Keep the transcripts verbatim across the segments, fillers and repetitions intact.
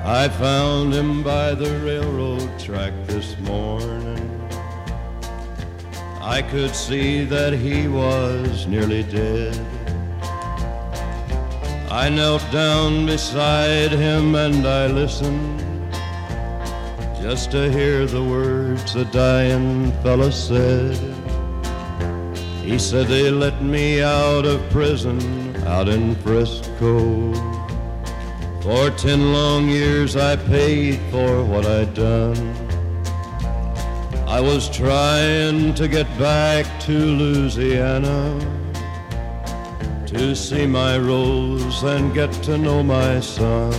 I found him by the railroad track this morning. I could see that he was nearly dead. I knelt down beside him and I listened just to hear the words the dying fella said. He said they let me out of prison out in Frisco. For ten long years I paid for what I'd done. I was trying to get back to Louisiana to see my Rose and get to know my son.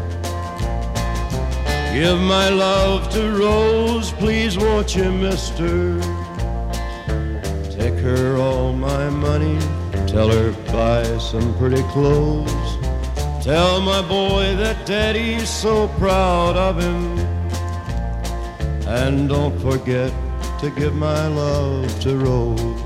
Give my love to Rose, please won't you, mister? Take her all my money, tell her buy some pretty clothes. Tell my boy that Daddy's so proud of him. And don't forget to give my love to Rose.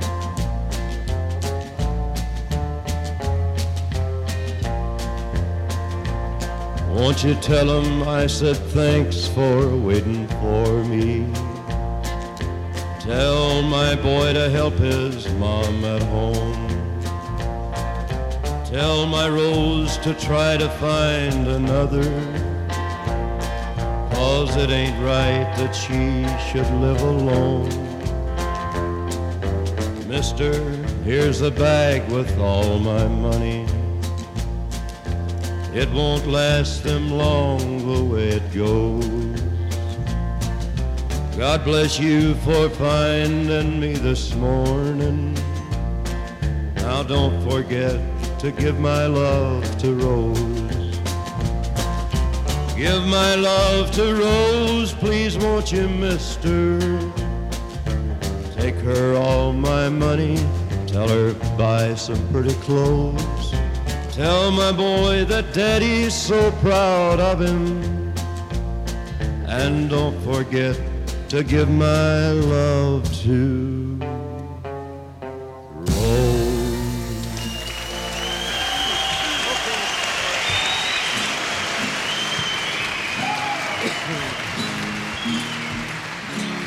Won't you tell him I said thanks for waiting for me? Tell my boy to help his mom at home. Tell my Rose to try to find another, 'cause it ain't right that she should live alone. Mister, here's a bag with all my money. It won't last them long the way it goes. God bless you for finding me this morning. Now don't forget to give my love to Rose. Give my love to Rose, please won't you, mister? Take her all my money, tell her buy some pretty clothes. Tell my boy that Daddy's so proud of him. And don't forget to give my love to